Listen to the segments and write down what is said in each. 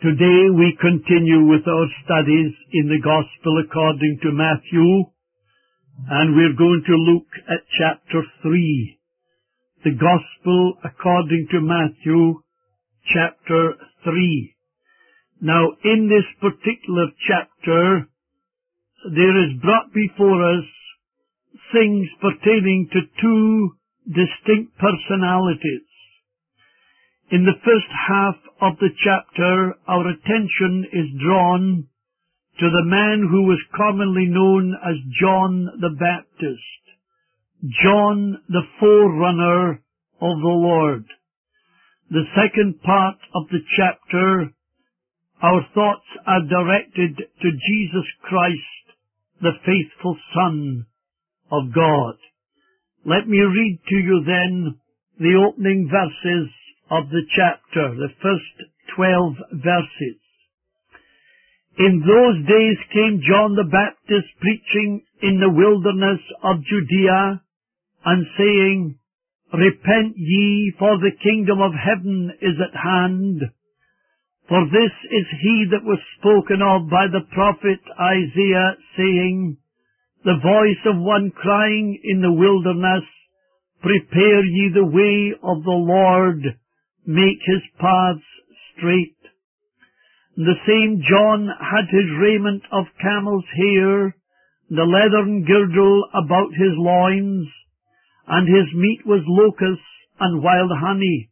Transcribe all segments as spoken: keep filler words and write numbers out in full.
Today we continue with our studies in the Gospel according to Matthew, and we're going to look at chapter three. The Gospel according to Matthew, chapter three. Now, in this particular chapter, there is brought before us things pertaining to two distinct personalities. In the first half of the chapter, our attention is drawn to the man who was commonly known as John the Baptist, John the forerunner of the Lord. The second part of the chapter, our thoughts are directed to Jesus Christ, the faithful Son of God. Let me read to you then the opening verses of the chapter, the first twelve verses. In those days came John the Baptist preaching in the wilderness of Judea, and saying, Repent ye, for the kingdom of heaven is at hand. For this is he that was spoken of by the prophet Isaiah, saying, The voice of one crying in the wilderness, Prepare ye the way of the Lord, make his paths straight. The same John had his raiment of camel's hair, the leathern girdle about his loins, and his meat was locusts and wild honey.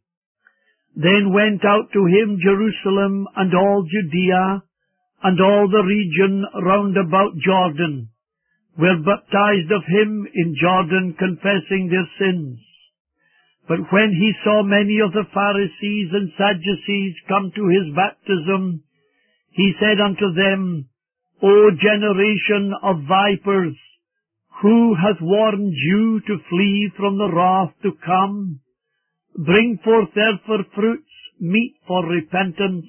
Then went out to him Jerusalem and all Judea, and all the region round about Jordan, were baptized of him in Jordan, confessing their sins. But when he saw many of the Pharisees and Sadducees come to his baptism, he said unto them, O generation of vipers, who hath warned you to flee from the wrath to come? Bring forth therefore fruits meet for repentance.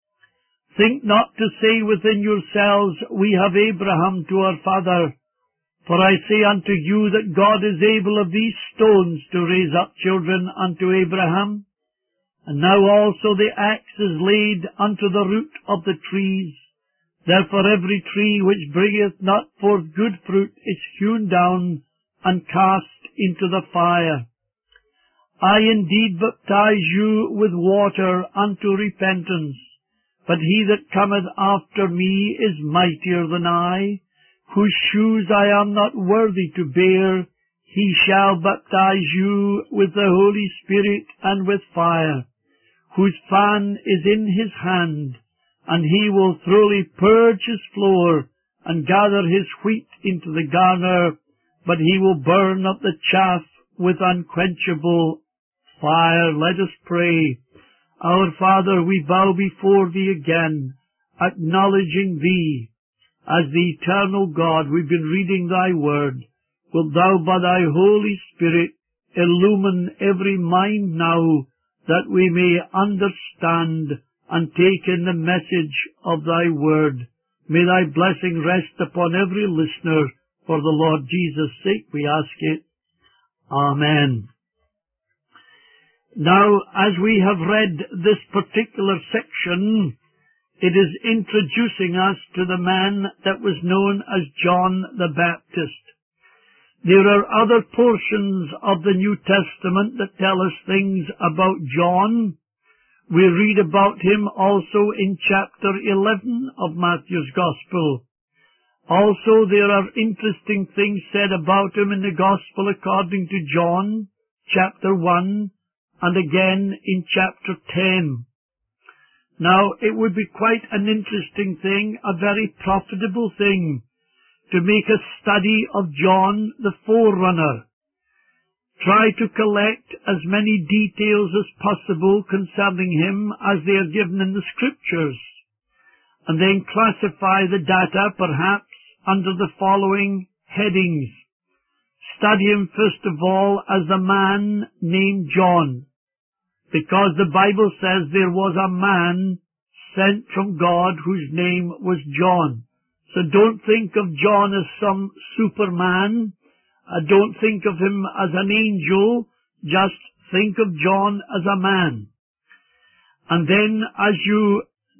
Think not to say within yourselves, We have Abraham to our father. For I say unto you that God is able of these stones to raise up children unto Abraham. And now also the axe is laid unto the root of the trees. Therefore every tree which bringeth not forth good fruit is hewn down and cast into the fire. I indeed baptize you with water unto repentance, but he that cometh after me is mightier than I, whose shoes I am not worthy to bear. He shall baptize you with the Holy Spirit and with fire, whose fan is in his hand, and he will thoroughly purge his floor, and gather his wheat into the garner, but he will burn up the chaff with unquenchable fire. Let us pray. Our Father, we bow before Thee again, acknowledging Thee as the eternal God. We've been reading Thy Word. Wilt Thou, by Thy Holy Spirit, illumine every mind now, that we may understand and take in the message of Thy Word. May Thy blessing rest upon every listener. For the Lord Jesus' sake we ask it. Amen. Now, as we have read this particular section, it is introducing us to the man that was known as John the Baptist. There are other portions of the New Testament that tell us things about John. We read about him also in chapter eleven of Matthew's Gospel. Also, there are interesting things said about him in the Gospel according to John, chapter one, and again in chapter ten. Now, it would be quite an interesting thing, a very profitable thing, to make a study of John the forerunner. Try to collect as many details as possible concerning him as they are given in the Scriptures, and then classify the data perhaps under the following headings. Study him first of all as a man named John, because the Bible says there was a man sent from God whose name was John. So don't think of John as some superman. Uh, don't think of him as an angel. Just think of John as a man. And then as you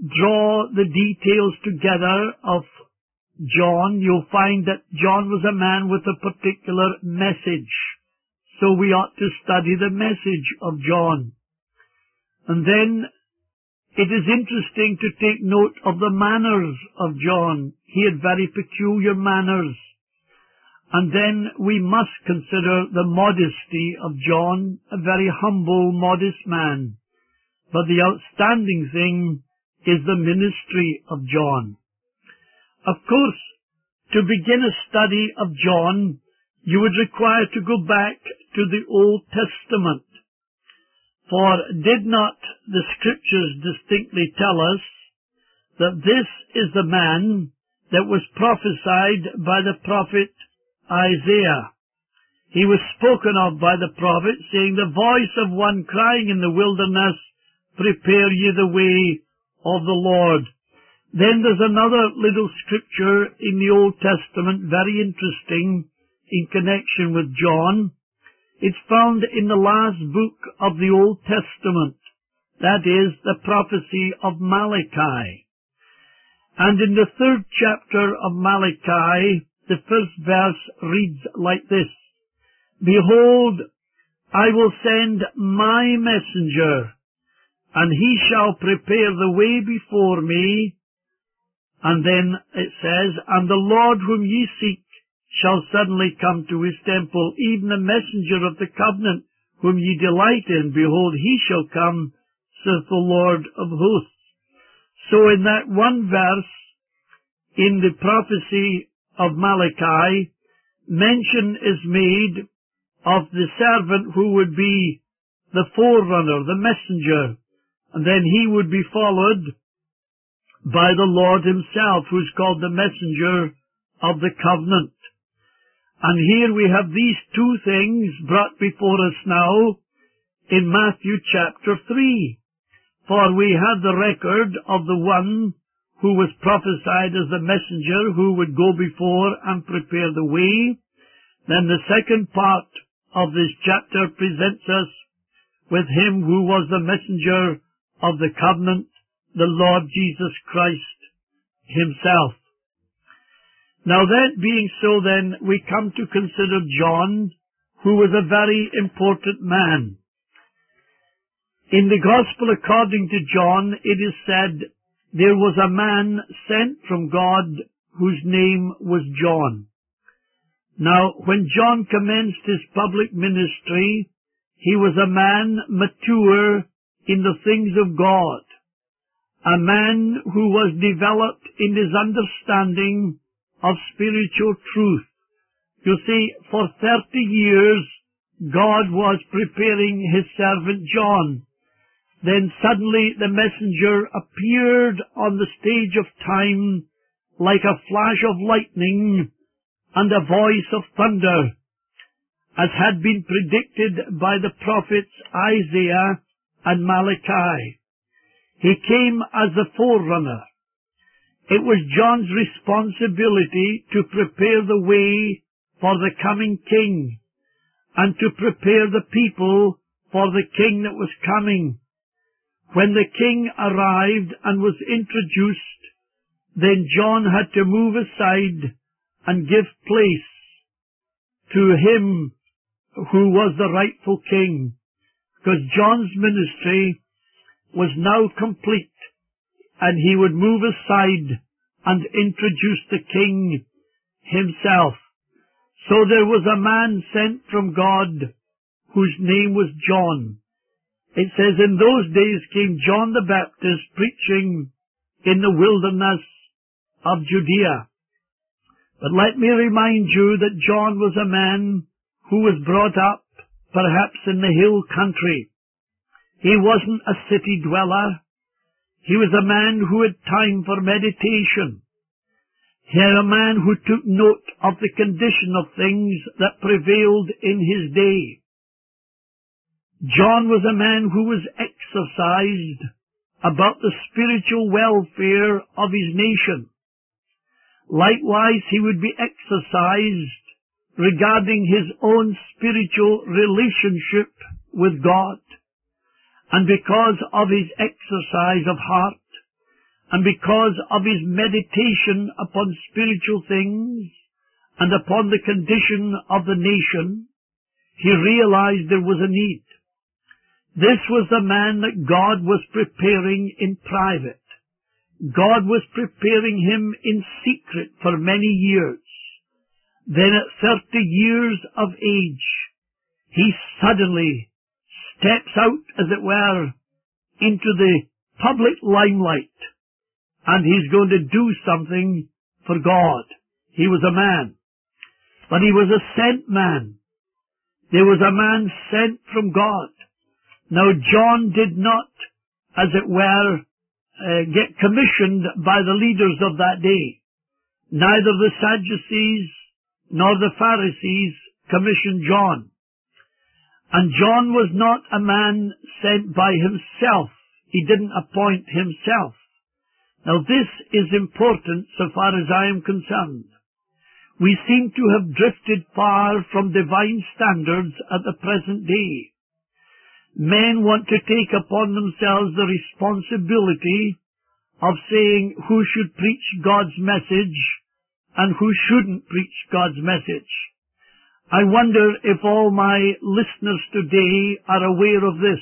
draw the details together of John, you'll find that John was a man with a particular message. So we ought to study the message of John. And then it is interesting to take note of the manners of John. He had very peculiar manners. And then we must consider the modesty of John, a very humble, modest man. But the outstanding thing is the ministry of John. Of course, to begin a study of John, you would require to go back to the Old Testament. For did not the Scriptures distinctly tell us that this is the man that was prophesied by the prophet Isaiah? He was spoken of by the prophet, saying, "The voice of one crying in the wilderness, prepare ye the way of the Lord." Then there's another little scripture in the Old Testament, very interesting in connection with John. It's found in the last book of the Old Testament, that is, the prophecy of Malachi. And in the third chapter of Malachi, the first verse reads like this, "Behold, I will send my messenger, and he shall prepare the way before me." And then it says, "And the Lord whom ye seek shall suddenly come to his temple, even the messenger of the covenant whom ye delight in. Behold, he shall come, saith the Lord of hosts." So in that one verse, in the prophecy of Malachi, mention is made of the servant who would be the forerunner, the messenger, and then he would be followed by the Lord himself, who is called the messenger of the covenant. And here we have these two things brought before us now in Matthew chapter three. For we have the record of the one who was prophesied as the messenger who would go before and prepare the way. Then the second part of this chapter presents us with him who was the messenger of the covenant, the Lord Jesus Christ himself. Now that being so, then, we come to consider John, who was a very important man. In the Gospel according to John, it is said, there was a man sent from God whose name was John. Now, when John commenced his public ministry, he was a man mature in the things of God, a man who was developed in his understanding of spiritual truth. You see, for thirty years, God was preparing his servant John. Then suddenly the messenger appeared on the stage of time like a flash of lightning and a voice of thunder, as had been predicted by the prophets Isaiah and Malachi. He came as the forerunner. It was John's responsibility to prepare the way for the coming king and to prepare the people for the king that was coming. When the king arrived and was introduced, then John had to move aside and give place to him who was the rightful king, because John's ministry was now complete, and he would move aside and introduce the king himself. So there was a man sent from God whose name was John. It says, in those days came John the Baptist preaching in the wilderness of Judea. But let me remind you that John was a man who was brought up perhaps in the hill country. He wasn't a city dweller. He was a man who had time for meditation. He was a man who took note of the condition of things that prevailed in his day. John was a man who was exercised about the spiritual welfare of his nation. Likewise, he would be exercised regarding his own spiritual relationship with God. And because of his exercise of heart and because of his meditation upon spiritual things and upon the condition of the nation, he realized there was a need. This was the man that God was preparing in private. God was preparing him in secret for many years. Then at thirty years of age, he suddenly steps out, as it were, into the public limelight, and he's going to do something for God. He was a man, but he was a sent man. There was a man sent from God. Now John did not, as it were, uh, get commissioned by the leaders of that day. Neither the Sadducees nor the Pharisees commissioned John. And John was not a man sent by himself. He didn't appoint himself. Now this is important so far as I am concerned. We seem to have drifted far from divine standards at the present day. Men want to take upon themselves the responsibility of saying who should preach God's message and who shouldn't preach God's message. I wonder if all my listeners today are aware of this,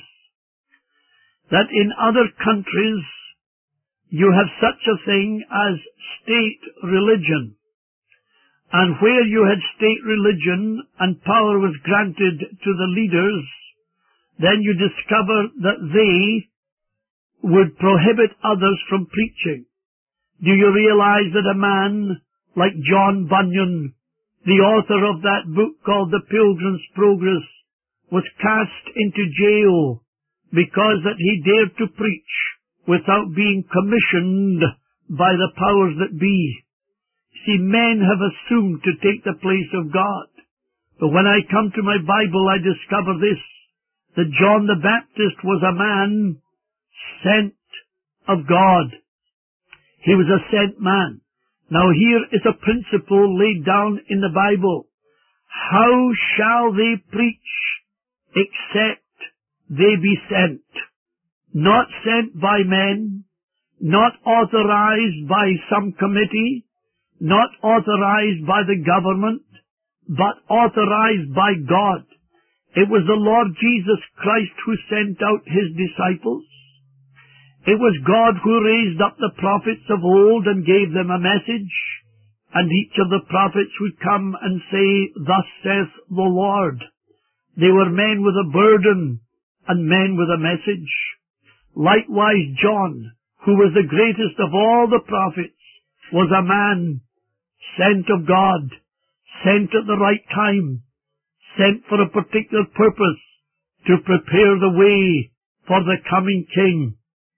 that in other countries you have such a thing as state religion. And where you had state religion and power was granted to the leaders, then you discover that they would prohibit others from preaching. Do you realize that a man like John Bunyan, the author of that book called The Pilgrim's Progress, was cast into jail because that he dared to preach without being commissioned by the powers that be? See, men have assumed to take the place of God. But when I come to my Bible, I discover this, that John the Baptist was a man sent of God. He was a sent man. Now here is a principle laid down in the Bible. How shall they preach except they be sent? Not sent by men, not authorized by some committee, not authorized by the government, but authorized by God. It was the Lord Jesus Christ who sent out his disciples. It was God who raised up the prophets of old and gave them a message, and each of the prophets would come and say, "Thus saith the Lord." They were men with a burden and men with a message. Likewise John, who was the greatest of all the prophets, was a man sent of God, sent at the right time, sent for a particular purpose, to prepare the way for the coming King.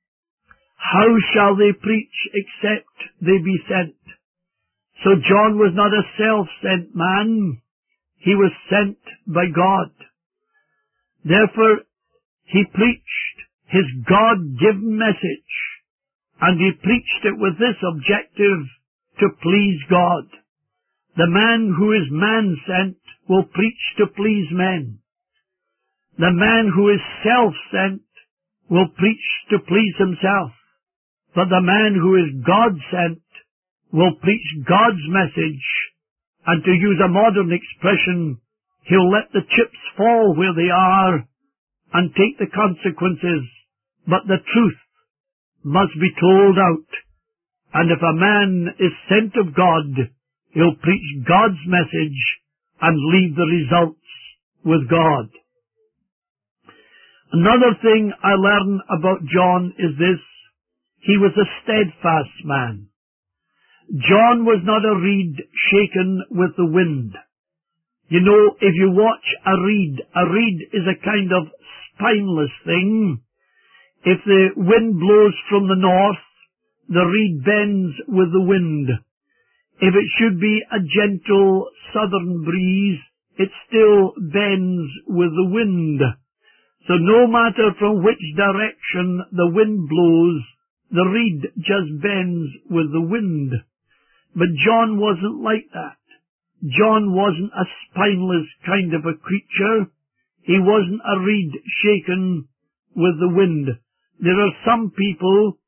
How shall they preach except they be sent? So John was not a self-sent man. He was sent by God. Therefore, he preached his God-given message, and he preached it with this objective: to please God. The man who is man-sent will preach to please men. The man who is self-sent will preach to please himself. But the man who is God-sent will preach God's message, and to use a modern expression, he'll let the chips fall where they are and take the consequences, but the truth must be told out. And if a man is sent of God, he'll preach God's message and leave the results with God. Another thing I learn about John is this: he was a steadfast man. John was not a reed shaken with the wind. You know, if you watch a reed, a reed is a kind of spineless thing. If the wind blows from the north, the reed bends with the wind. If it should be a gentle southern breeze, it still bends with the wind. So no matter from which direction the wind blows, the reed just bends with the wind. But John wasn't like that. John wasn't a spineless kind of a creature. He wasn't a reed shaken with the wind. There are some people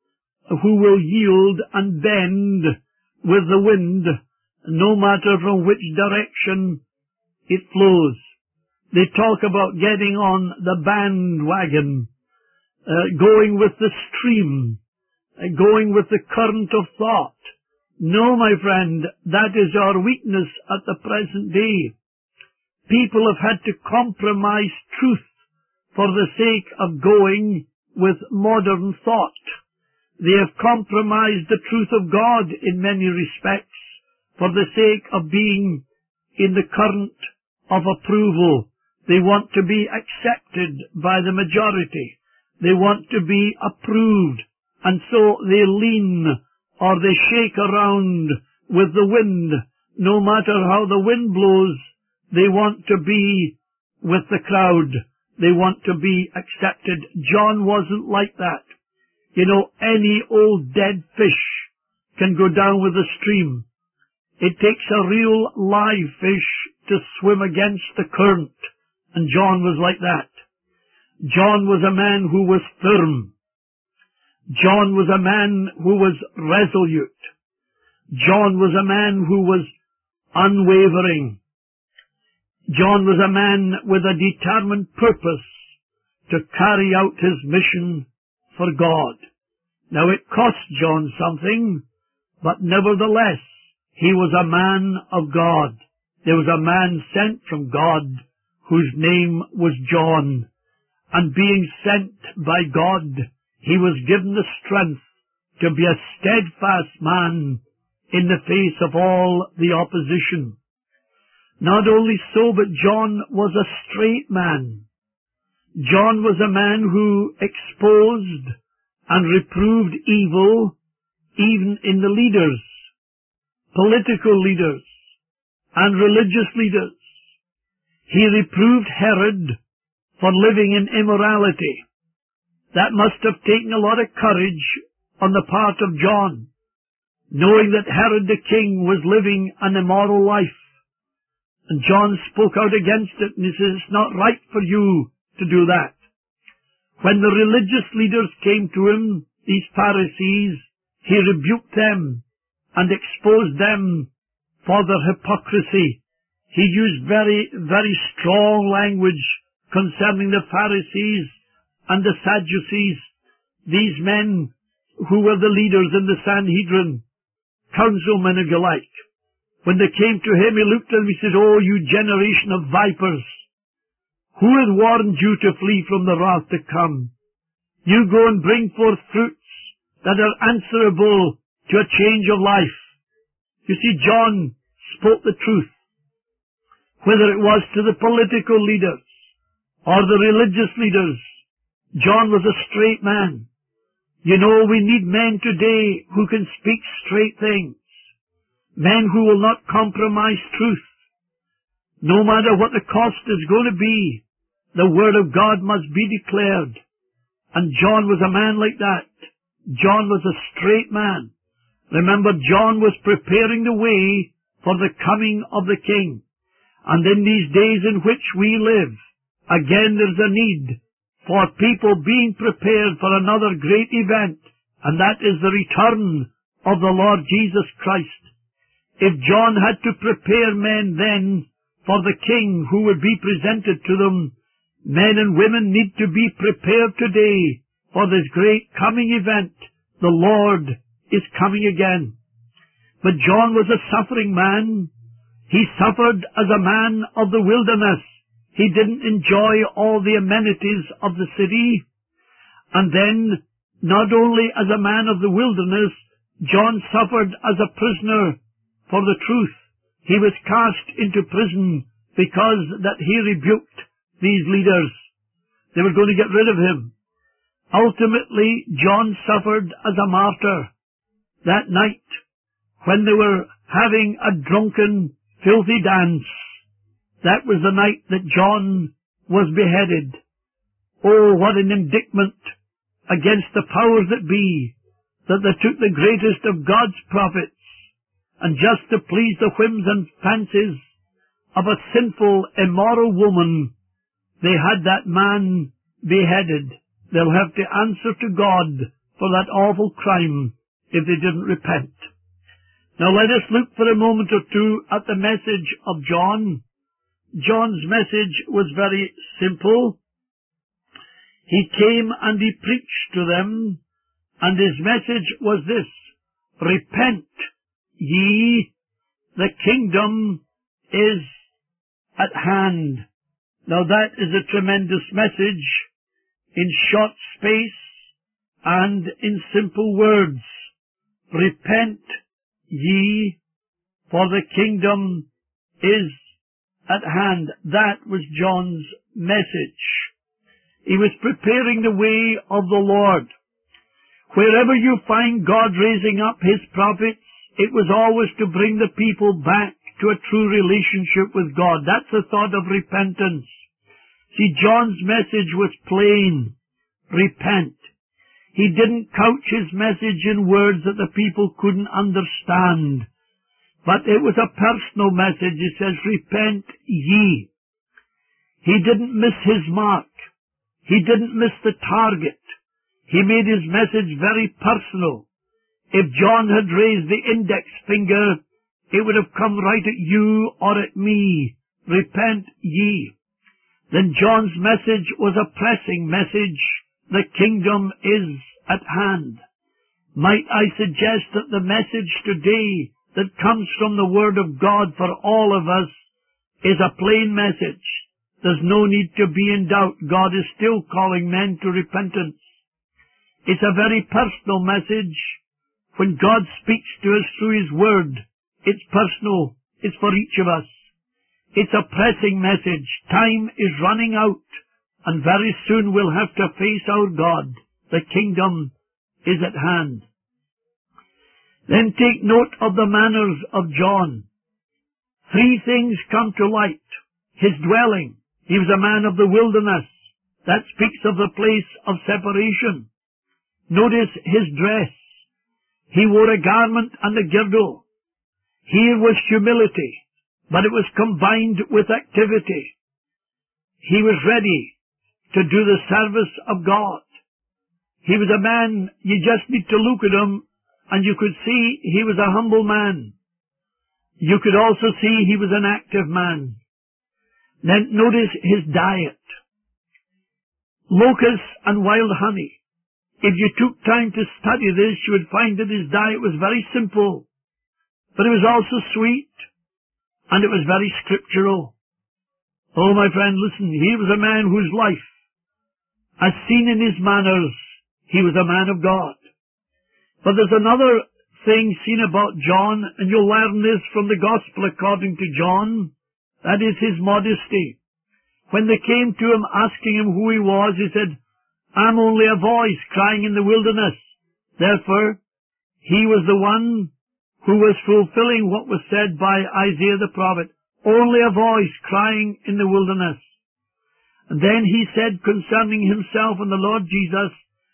who will yield and bend with the wind, no matter from which direction it flows. They talk about getting on the bandwagon, uh, going with the stream, uh, going with the current of thought. No, my friend, that is our weakness at the present day. People have had to compromise truth for the sake of going with modern thought. They have compromised the truth of God in many respects for the sake of being in the current of approval. They want to be accepted by the majority. They want to be approved, and so they lean or they shake around with the wind. No matter how the wind blows, they want to be with the crowd. They want to be accepted. John wasn't like that. You know, any old dead fish can go down with the stream. It takes a real live fish to swim against the current, and John was like that. John was a man who was firm. John was a man who was resolute. John was a man who was unwavering. John was a man with a determined purpose to carry out his mission for God. Now it cost John something, but nevertheless, he was a man of God. There was a man sent from God whose name was John. And being sent by God, he was given the strength to be a steadfast man in the face of all the opposition. Not only so, but John was a straight man. John was a man who exposed and reproved evil even in the leaders, political leaders, and religious leaders. He reproved Herod for living in immorality. That must have taken a lot of courage on the part of John, knowing that Herod the king was living an immoral life. And John spoke out against it, and he says, it's not right for you to do that. When the religious leaders came to him, these Pharisees, he rebuked them and exposed them for their hypocrisy. He used very, very strong language concerning the Pharisees and the Sadducees, these men who were the leaders in the Sanhedrin, councilmen if you like. When they came to him, he looked at them, he said, oh, you generation of vipers, who hath warned you to flee from the wrath to come? You go and bring forth fruits that are answerable to a change of life. You see, John spoke the truth. Whether it was to the political leaders or the religious leaders, John was a straight man. You know, we need men today who can speak straight things. Men who will not compromise truth. No matter what the cost is going to be, the Word of God must be declared. And John was a man like that. John was a straight man. Remember, John was preparing the way for the coming of the King. And in these days in which we live, again there's a need for people being prepared for another great event, and that is the return of the Lord Jesus Christ. If John had to prepare men then for the King who would be presented to them, men and women need to be prepared today for this great coming event. The Lord is coming again. But John was a suffering man. He suffered as a man of the wilderness. He didn't enjoy all the amenities of the city. And then, not only as a man of the wilderness, John suffered as a prisoner for the truth. He was cast into prison because that he rebuked these leaders. They were going to get rid of him. Ultimately, John suffered as a martyr. That night, when they were having a drunken, filthy dance, that was the night that John was beheaded. Oh, what an indictment against the powers that be, that they took the greatest of God's prophets, and just to please the whims and fancies of a sinful, immoral woman, they had that man beheaded. They'll have to answer to God for that awful crime if they didn't repent. Now let us look for a moment or two at the message of John. John's message was very simple. He came and he preached to them, and his message was this: repent ye, the kingdom is at hand. Now that is a tremendous message in short space and in simple words. Repent ye, for the kingdom is at hand. That was John's message. He was preparing the way of the Lord. Wherever you find God raising up His prophets, it was always to bring the people back to a true relationship with God. That's the thought of repentance. See, John's message was plain. Repent. He didn't couch his message in words that the people couldn't understand. But it was a personal message. He says, repent ye. He didn't miss his mark. He didn't miss the target. He made his message very personal. If John had raised the index finger, it would have come right at you or at me. Repent ye. Then John's message was a pressing message. The kingdom is at hand. Might I suggest that the message today that comes from the Word of God for all of us is a plain message. There's no need to be in doubt. God is still calling men to repentance. It's a very personal message. When God speaks to us through His Word, it's personal. It's for each of us. It's a pressing message. Time is running out, and very soon we'll have to face our God. The kingdom is at hand. Then take note of the manners of John. Three things come to light. His dwelling. He was a man of the wilderness. That speaks of the place of separation. Notice his dress. He wore a garment and a girdle. Here was humility, but it was combined with activity. He was ready to do the service of God. He was a man, you just need to look at him, and you could see he was a humble man. You could also see he was an active man. Then notice his diet. Locusts and wild honey. If you took time to study this, you would find that his diet was very simple, but it was also sweet, and it was very scriptural. Oh, my friend, listen, he was a man whose life, as seen in his manners, he was a man of God. But there's another thing seen about John, and you'll learn this from the Gospel according to John. That is his modesty. When they came to him asking him who he was, he said, I'm only a voice crying in the wilderness. Therefore, he was the one who was fulfilling what was said by Isaiah the prophet. Only a voice crying in the wilderness. And then he said concerning himself and the Lord Jesus,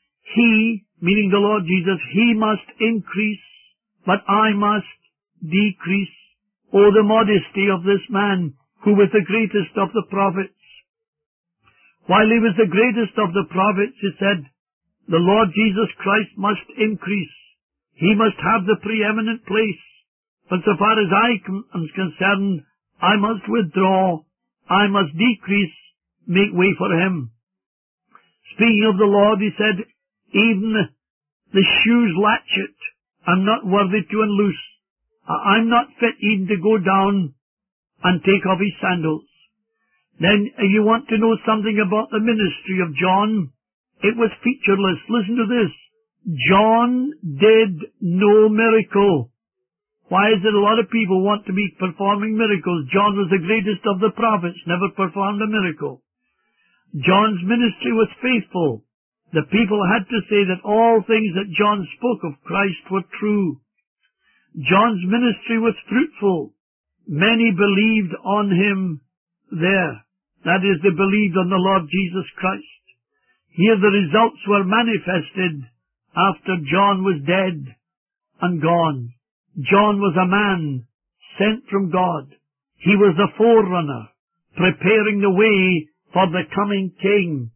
He, meaning the Lord Jesus, He must increase, but I must decrease. Oh, the modesty of this man, who was the greatest of the prophets. While he was the greatest of the prophets, he said, the Lord Jesus Christ must increase. He must have the preeminent place. But so far as I am concerned, I must withdraw. I must decrease, make way for him. Speaking of the Lord, he said, even the shoes latchet, I'm not worthy to unloose. I'm not fit even to go down and take off his sandals. Then you want to know something about the ministry of John. It was featureless. Listen to this. John did no miracle. Why is it a lot of people want to be performing miracles? John was the greatest of the prophets, never performed a miracle. John's ministry was faithful. The people had to say that all things that John spoke of Christ were true. John's ministry was fruitful. Many believed on him there. That is, they believed on the Lord Jesus Christ. Here the results were manifested after John was dead and gone. John was a man sent from God. He was the forerunner, preparing the way for the coming King.